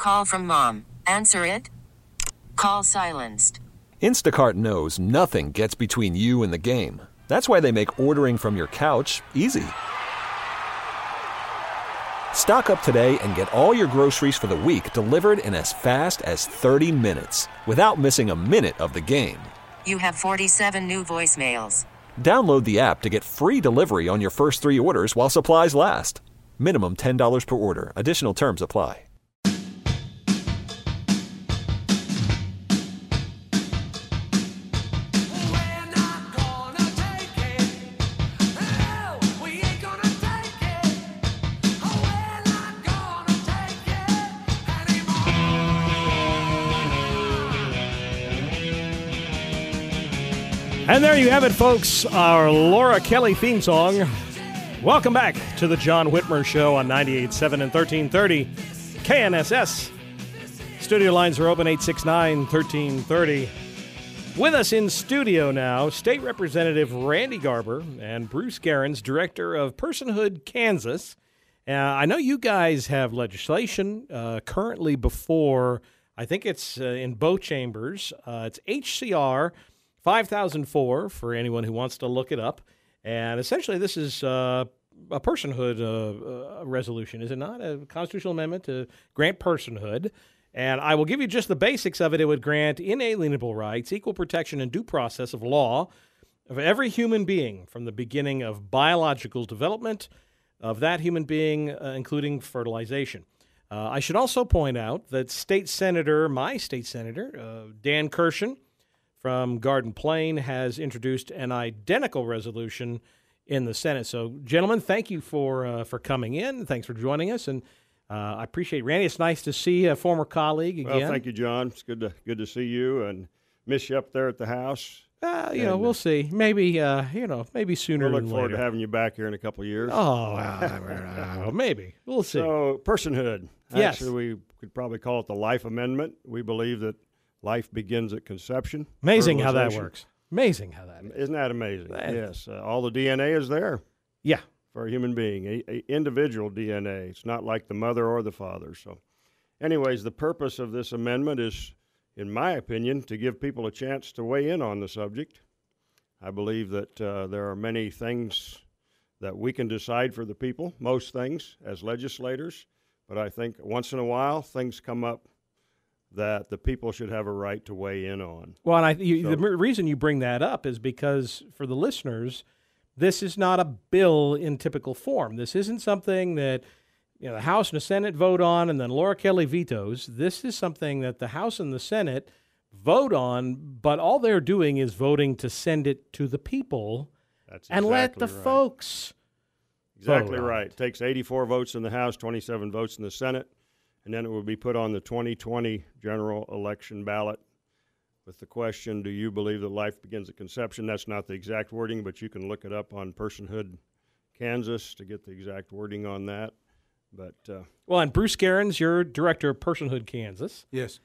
Call from mom. Answer it. Call silenced. Instacart knows nothing gets between you and the game. That's why they make ordering from your couch easy. Stock up today and get all your groceries for the week delivered in as fast as 30 minutes without missing a minute of the game. You have 47 new voicemails. Download the app to get free delivery on your first 3 orders while supplies last. Minimum $10 per order. Additional terms apply. And there you have it, folks, our Laura Kelly theme song. Welcome back to the John Whitmer Show on 98.7 and 1330 KNSS. Studio lines are open, 869-1330. With us in studio now, State Representative Randy Garber and Bruce Gerens, Director of Personhood Kansas. I know you guys have legislation currently before, I think it's in both chambers. It's HCR 5004 for anyone who wants to look it up. And essentially this is a personhood resolution, is it not? A constitutional amendment to grant personhood. And I will give you just the basics of it. It would grant inalienable rights, equal protection, and due process of law of every human being from the beginning of biological development of that human being, including fertilization. I should also point out that my state senator, Dan Kirshen, from Garden Plain, has introduced an identical resolution in the Senate. So, gentlemen, thank you for coming in. Thanks for joining us, and I appreciate it. Randy, it's nice to see a former colleague again. Well, thank you, John. It's good to see you and miss you up there at the house. We'll see. Maybe maybe sooner. We'll than look forward later. to having you back here in a couple of years. Maybe we'll see. So, personhood. Yes. Actually, we could probably call it the Life Amendment. We believe that life begins at conception. Amazing how that works. Amazing how that is. Isn't that amazing? Yes. All the DNA is there. Yeah. For a human being, a individual DNA. It's not like the mother or the father. So, anyways, the purpose of this amendment is, in my opinion, to give people a chance to weigh in on the subject. I believe that there are many things that we can decide for the people, most things, as legislators. But I think once in a while, things come up that the people should have a right to weigh in on. Well, and the reason you bring that up is because, for the listeners, this is not a bill in typical form. This isn't something that the House and the Senate vote on and then Laura Kelly vetoes. This is something that the House and the Senate vote on, but all they're doing is voting to send it to the people. That's and let the right. folks Exactly vote right. It takes 84 votes in the House, 27 votes in the Senate, and then it will be put on the 2020 general election ballot with the question, do you believe that life begins at conception? That's not the exact wording, but you can look it up on Personhood Kansas to get the exact wording on that. But well, and Bruce Gerens, you're Director of Personhood Kansas. Yes.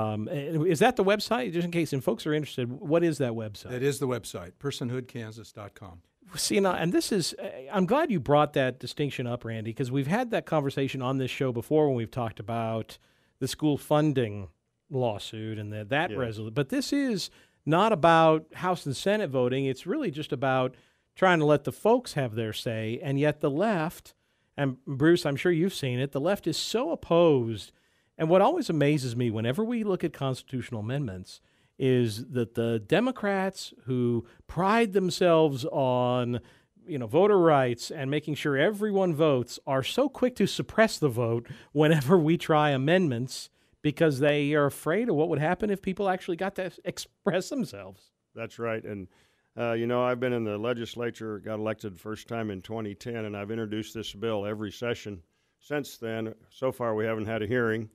Is that the website? Just in case folks are interested, what is that website? That is the website, personhoodkansas.com. See, and this is, I'm glad you brought that distinction up, Randy, because we've had that conversation on this show before when we've talked about the school funding lawsuit and that resolution. But this is not about House and Senate voting. It's really just about trying to let the folks have their say. And yet the left, and Bruce, I'm sure you've seen it, the left is so opposed. And what always amazes me whenever we look at constitutional amendments is that the Democrats, who pride themselves on, voter rights and making sure everyone votes, are so quick to suppress the vote whenever we try amendments because they are afraid of what would happen if people actually got to express themselves. That's right. And, I've been in the legislature, got elected first time in 2010, and I've introduced this bill every session since then. So far, we haven't had a hearing.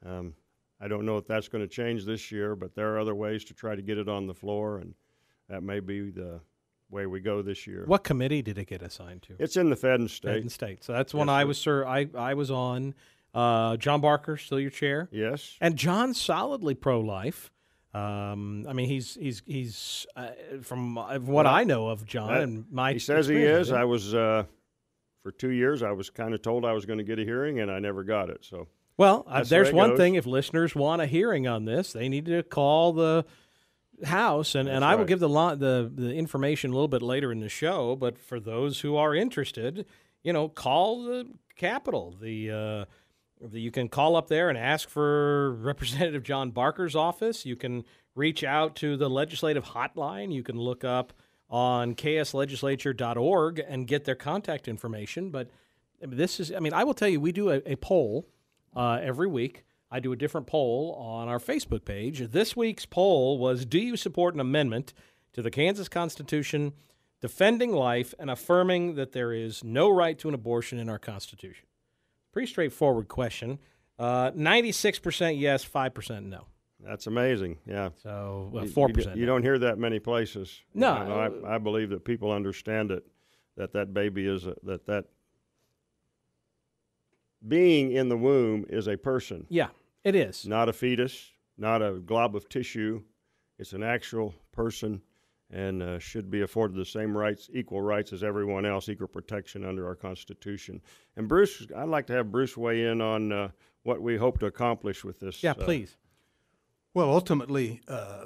I don't know if that's going to change this year, but there are other ways to try to get it on the floor, and that may be the way we go this year. What committee did it get assigned to? It's in the Fed and State. Fed and State. So that's when I was on. John Barker, still your chair? Yes. And John's solidly pro-life. He's from what I know of John and my. He says he is. I was for 2 years. I was kind of told I was going to get a hearing, and I never got it. So. Well, That's there's the way it one goes. thing. If listeners want a hearing on this, they need to call the House, and I will right. give the information a little bit later in the show. But for those who are interested, call the Capitol. You can call up there and ask for Representative John Barker's office. You can reach out to the legislative hotline. You can look up on kslegislature.org and get their contact information. But I will tell you, we do a poll every week. I do a different poll on our Facebook page. This week's poll was, do you support an amendment to the Kansas Constitution defending life and affirming that there is no right to an abortion in our Constitution? Pretty straightforward question. 96% yes, 5% no. That's amazing. Yeah. So 4%. You don't hear that many places. No. I believe that people understand that baby is that being in the womb is a person. Yeah, it is. Not a fetus, not a glob of tissue. It's an actual person and should be afforded the same rights, equal rights as everyone else, equal protection under our Constitution. And Bruce, I'd like to have Bruce weigh in on what we hope to accomplish with this. Yeah, please. Well, ultimately,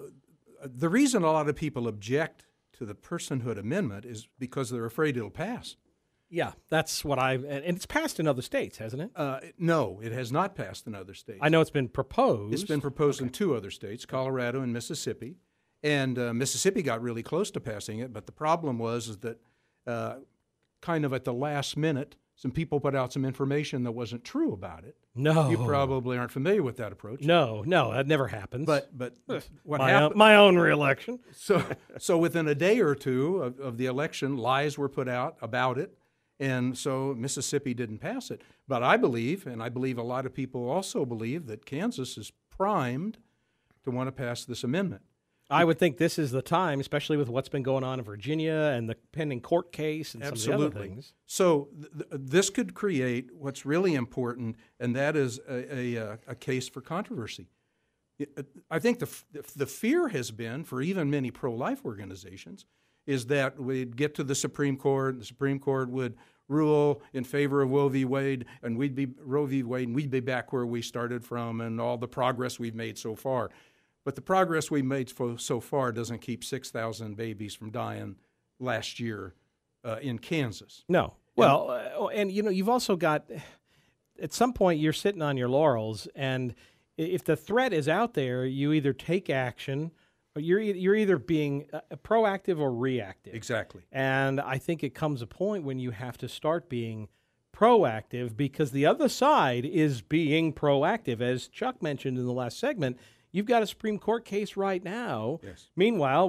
the reason a lot of people object to the personhood amendment is because they're afraid it'll pass. Yeah, that's what and it's passed in other states, hasn't it? No, it has not passed in other states. I know it's been proposed. It's been proposed in 2 other states, Colorado and Mississippi. And Mississippi got really close to passing it, but the problem was that kind of at the last minute, some people put out some information that wasn't true about it. No. You probably aren't familiar with that approach. No, that never happens. But what my happened? my own reelection. So within a day or two of the election, lies were put out about it, and so Mississippi didn't pass it. But I believe, and I believe a lot of people also believe, that Kansas is primed to want to pass this amendment. I would think this is the time, especially with what's been going on in Virginia and the pending court case and some of the other things. So this could create what's really important, and that is a case for controversy. I think the fear has been, for even many pro-life organizations, is that we'd get to the Supreme Court would rule in favor of Roe v. Wade, and we'd be back where we started from and all the progress we've made so far. But the progress we made so far doesn't keep 6,000 babies from dying last year in Kansas. No. Well, and you've also got, at some point, you're sitting on your laurels, and if the threat is out there, you either take action, or you're either being proactive or reactive. Exactly. And I think it comes a point when you have to start being proactive, because the other side is being proactive. As Chuck mentioned in the last segment, you've got a Supreme Court case right now. Yes. Meanwhile,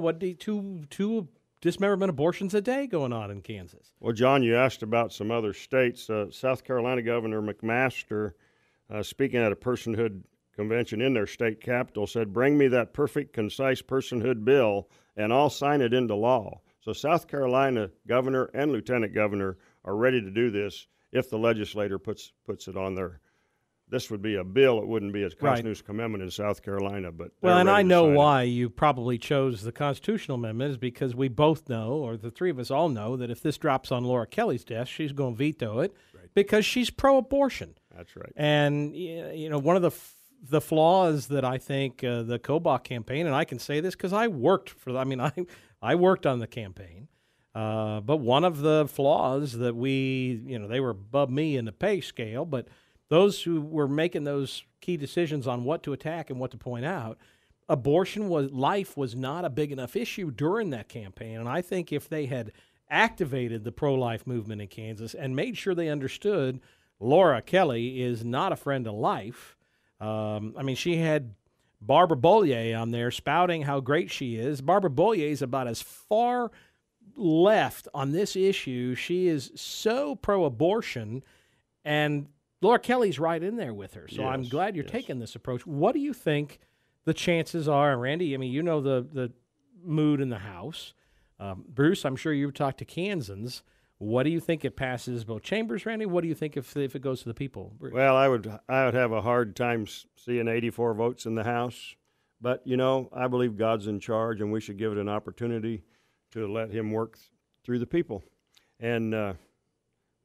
two dismemberment abortions a day going on in Kansas? Well, John, you asked about some other states. South Carolina Governor McMaster, speaking at a personhood convention in their state capital, said, "Bring me that perfect, concise personhood bill, and I'll sign it into law." So South Carolina governor and lieutenant governor are ready to do this if the legislator puts it on there. This would be a bill. It wouldn't be a constitutional amendment in South Carolina. But well, and I know why you probably chose the constitutional amendment is because we both know, or the three of us all know, that if this drops on Laura Kelly's desk, she's going to veto it because she's pro-abortion. That's right. And one of the flaws that I think the Kobach campaign, and I can say this because I worked for. I worked on the campaign. But one of the flaws that they were above me in the pay scale, but those who were making those key decisions on what to attack and what to point out, life was not a big enough issue during that campaign. And I think if they had activated the pro-life movement in Kansas and made sure they understood Laura Kelly is not a friend of life. She had Barbara Bollier on there spouting how great she is. Barbara Bollier is about as far left on this issue. She is so pro-abortion, and Laura Kelly's right in there with her. So I'm glad you're taking this approach. What do you think the chances are? And Randy, you know the mood in the House. Bruce, I'm sure you've talked to Kansans. What do you think it passes both chambers, Randy? What do you think if it goes to the people, Bruce? Well, I would have a hard time seeing 84 votes in the House. But, I believe God's in charge, and we should give it an opportunity to let him work through the people. And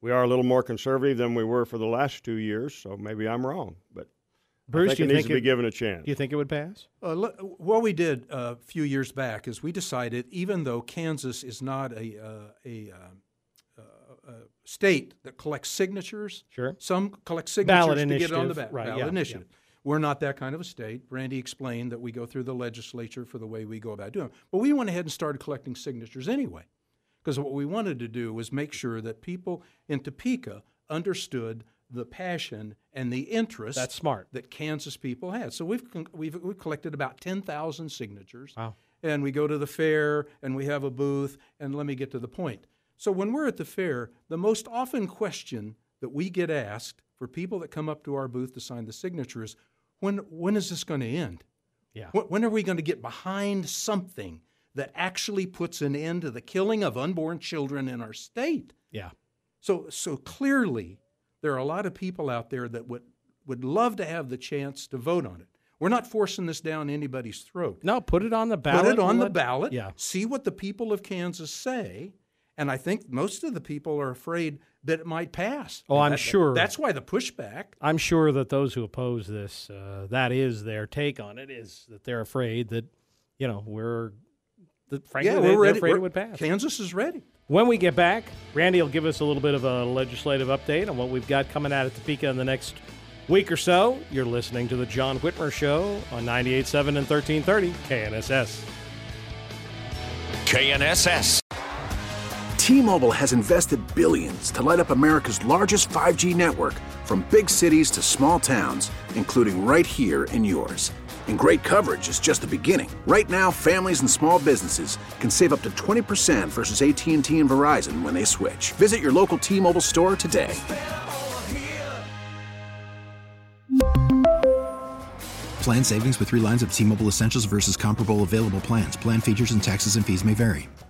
we are a little more conservative than we were for the last 2 years, so maybe I'm wrong. But Bruce, I think it needs to be given a chance. Do you think it would pass? What we did a few years back is we decided, even though Kansas is not a state that collects signatures, Sure. some collect signatures Ballot to initiative. get it on the Right, ballot yeah, initiative. We're not that kind of a state. Randy explained that we go through the legislature for the way we go about doing it. But we went ahead and started collecting signatures anyway, because what we wanted to do was make sure that people in Topeka understood the passion and the interest That's smart. that Kansas people had. So we've collected about 10,000 signatures. Wow. And we go to the fair and we have a booth, and let me get to the point. So when we're at the fair, the most often question that we get asked for people that come up to our booth to sign the signature is, when is this going to end? Yeah. When are we going to get behind something that actually puts an end to the killing of unborn children in our state? Yeah. So clearly, there are a lot of people out there that would love to have the chance to vote on it. We're not forcing this down anybody's throat. No, put it on the ballot. Put it on the ballot. Yeah. See what the people of Kansas say. And I think most of the people are afraid that it might pass. Oh, I'm sure. That's why the pushback. I'm sure that those who oppose this, that is their take on it, is that they're afraid that, frankly, we're they're ready. afraid it would pass. Kansas is ready. When we get back, Randy will give us a little bit of a legislative update on what we've got coming out of Topeka in the next week or so. You're listening to The John Whitmer Show on 98.7 and 1330 KNSS. KNSS. T-Mobile has invested billions to light up America's largest 5G network, from big cities to small towns, including right here in yours. And great coverage is just the beginning. Right now, families and small businesses can save up to 20% versus AT&T and Verizon when they switch. Visit your local T-Mobile store today. Plan savings with 3 lines of T-Mobile Essentials versus comparable available plans. Plan features and taxes and fees may vary.